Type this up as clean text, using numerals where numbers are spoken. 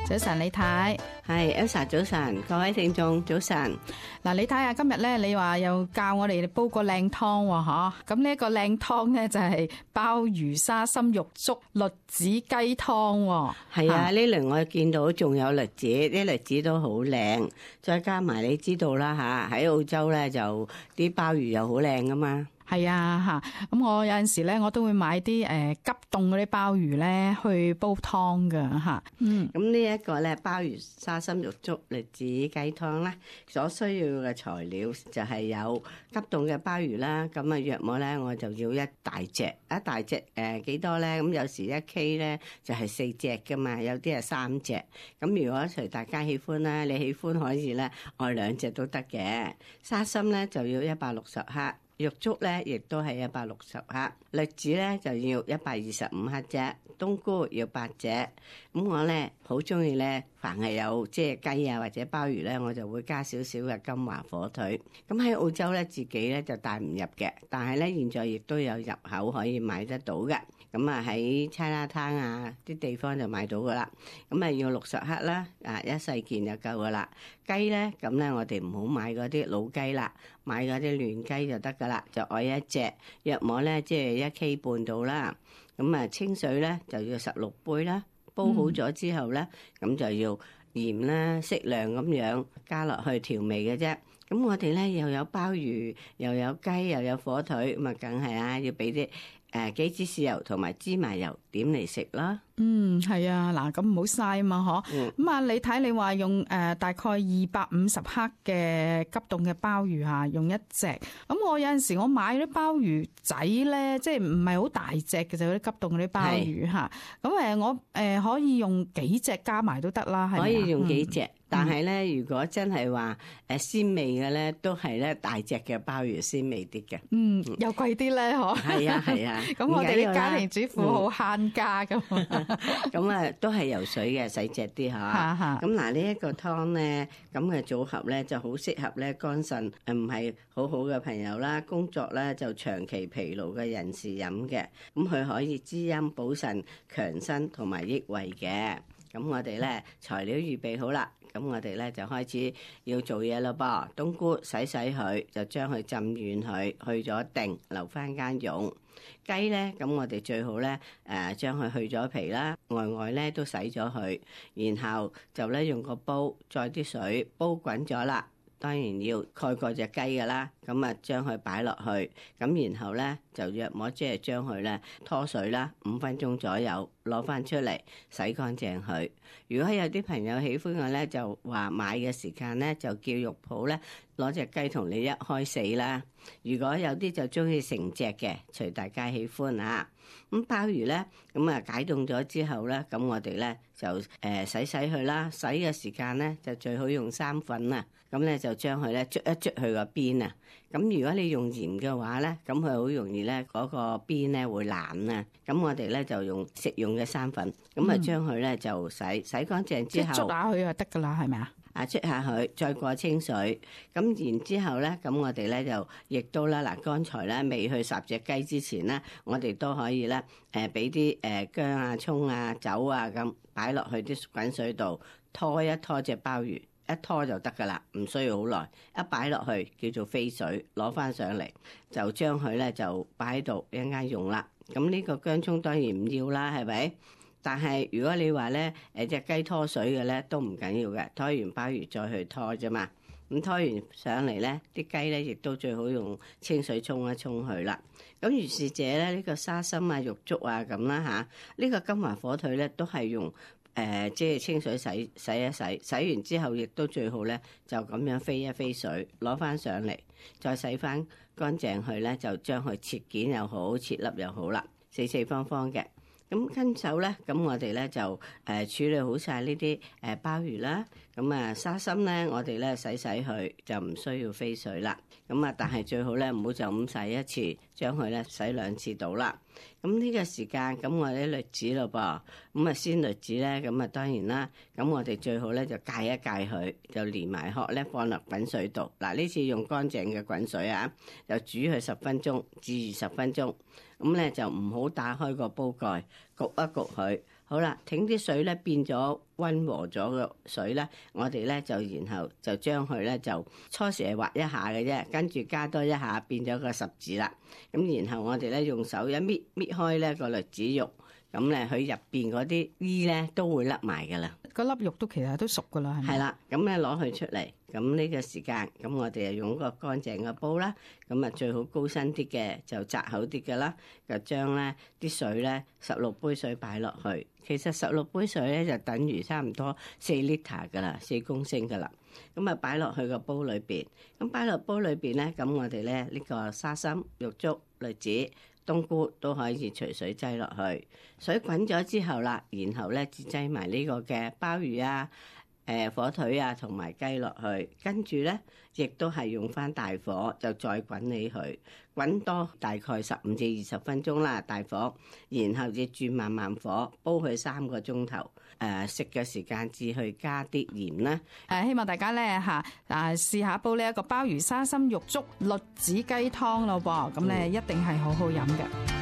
早晨，李太。 係 Elsa， 早晨，各位聽眾早晨。 嗱，李太啊，今日咧你話又教我哋煲個靚湯喎，吓，咁呢一個靚湯咧就係鮑魚沙參肉粥栗子雞湯。 係啊，呢輪我見到仲有栗子，啲栗子都好靚，再加埋你知道啦吓，喺澳洲咧就啲鮑魚又好靚噶嘛。 係啊，咁我有陣時咧，我都會買啲急凍嗰啲鮑魚咧去煲湯噶吓。 咁呢一個咧鮑魚沙參肉粥栗子雞湯啦，所需要嘅材料就係有急凍嘅鮑魚啦。咁啊，約莫咧我就要一大隻幾多咧？咁有時一 K 咧就係4隻噶嘛，有啲係3隻。咁如果隨大家喜歡啦，你喜歡可以咧愛2隻都得嘅。沙參咧就要160克。肉粥咧，亦都係160克，栗子咧就要125克啫，冬菇要8隻。咁我咧好中意咧，凡係有即係雞啊或者鮑魚咧，我就會加少少嘅金華火腿。咁喺澳洲咧，自己咧就帶唔入嘅，但係咧現在亦都有入口可以買得到嘅。咁啊喺Chinatown啊啲地方就買到噶啦。咁啊要60克啦，一細件就夠噶啦。雞咧，咁咧我哋唔好買嗰啲老雞啦，買嗰啲嫩雞就得噶啦，就愛一隻，約莫咧即係1 K 半到啦。咁啊清水咧就要16杯啦，煲好咗之後咧，咁就要鹽啦，適量咁樣加落去調味嘅啫。咁我哋咧又有鮑魚，又有雞，又有火腿，咁啊梗係啊要俾啲幾支豉油同埋芝麻油點嚟食啦。 係啊，嗱，咁唔好嘥啊嘛，嗬。咁啊，你睇你話用大概250克嘅急凍嘅鮑魚吓，用1隻。咁我有陣時我買啲鮑魚仔咧，即係唔係好大隻嘅，就嗰啲急凍嗰啲鮑魚吓。咁我可以用幾隻加埋都得啦，係咪啊？ 可以用幾隻。但係咧，如果真係話鮮味嘅咧，都係咧大隻嘅鮑魚鮮味啲嘅。 又貴啲咧，嗬。係啊。 咁我哋啲家庭主婦好慳家噶嘛。 咁啊，都係游水嘅，細隻啲吓。咁嗱，呢一個湯咧，咁嘅組合咧，就好適合咧肝腎唔係好好嘅朋友啦，工作咧就長期疲勞嘅人士飲嘅。咁佢可以滋陰補腎、強身同埋益胃嘅。咁我哋咧材料預備好啦，咁我哋咧就開始要做嘢咯噃。冬菇洗佢，就將佢浸軟佢，去咗定，留翻間用。雞咧，咁我哋最好咧將佢去咗皮啦，外咧都洗咗佢，然後就咧用個煲載啲水煲滾咗啦。當然要蓋過隻雞噶啦，咁啊將佢擺落去，咁然後咧就約莫即係將佢咧拖水啦，5分鐘左右，攞翻出嚟洗乾淨佢。如果有啲朋友喜歡嘅咧，就話買嘅時間咧就叫肉鋪咧攞隻雞同你一開死啦。如果有啲就中意成隻嘅，隨大家喜歡啊。咁鮑魚咧，咁啊解凍咗之後咧，咁我哋咧就洗佢啦。洗嘅時間咧就最好用生粉啊，咁咧就將佢咧捽一捽佢個邊啊。咁如果你用鹽嘅話咧，咁佢好容易咧嗰個邊咧會爛啊。咁我哋咧就用食用嘅生粉，咁啊將佢咧就洗乾淨之後， 捽下佢就得噶啦，係咪啊？ 捽下佢，再過清水，咁然之後咧，咁我哋咧就亦都啦，嗱，剛才咧未去烚隻雞之前咧，我哋都可以咧，俾啲薑啊、葱啊、酒啊咁擺落去啲滾水度，拖一拖隻鮑魚，一拖就得噶啦，唔需要好耐，一擺落去叫做飛水，攞翻上嚟就將佢咧就擺喺度一陣間用啦。咁呢個薑葱當然唔要啦，係咪？但係如果你話咧，隻雞拖水嘅咧都唔緊要嘅，拖完鮑魚再去拖啫嘛。咁拖完上嚟咧，啲雞咧亦都最好用清水沖一沖佢啦。咁如是者咧，呢個沙參啊、肉粥啊咁啦吓，呢個金華火腿咧都係用即係清水洗一洗，洗完之後亦都最好咧就咁樣飛一飛水，攞翻上嚟再洗翻乾淨佢咧，就將佢切件又好，切粒又好啦，四方方嘅。咁跟手咧，咁我哋咧就處理好晒呢啲鮑魚啦。咁啊沙參咧，我哋咧洗佢就唔需要飛水啦。咁啊，但係最好咧唔好就咁洗一次，將佢咧洗2次到啦。咁呢個時間，咁我哋栗子咯噃。咁啊鮮栗子咧，咁啊當然啦。咁我哋最好咧就戒一戒佢，就連埋殼咧放落滾水度。嗱，呢次用乾淨嘅滾水啊，就煮佢10分鐘至20分鐘。咁咧就唔好打開個煲蓋，焗一焗佢， 好啦，整啲水咧變咗溫和咗嘅水咧，我哋咧就然後就將佢咧就初時係劃一下嘅啫，跟住加多一下變咗個十字啦。咁然後我哋咧用手一搣開咧個栗子肉，咁咧佢入邊嗰啲衣咧都會甩埋噶啦。 個粒肉都其實都熟噶啦，係咪？ 係啦，咁咧攞佢出嚟，咁呢個時間，咁我哋就用個乾淨嘅煲啦，咁啊最好高身啲嘅就窄口啲嘅啦，就將咧啲水咧16杯水擺落去。其實16杯水咧就等於差唔多4 litre 噶啦，4公升噶啦。咁啊擺落去個煲裏邊，咁擺落煲裏邊咧，咁我哋咧呢個沙參、玉竹、栗子、冬菇都可以隨水擠落去，水滾咗之後啦，然後咧至擠埋呢個嘅鮑魚啊、火腿啊同埋雞落去，跟住咧亦都係用翻大火就再滾起佢，滾多大概15至20分鐘啦，大火，然後至轉慢慢火煲佢3個鐘頭。食嘅時間至去加啲鹽啦。 希望大家咧試下煲呢一個鮑魚沙參玉竹栗子雞湯咯噃，咁咧一定係好好飲嘅。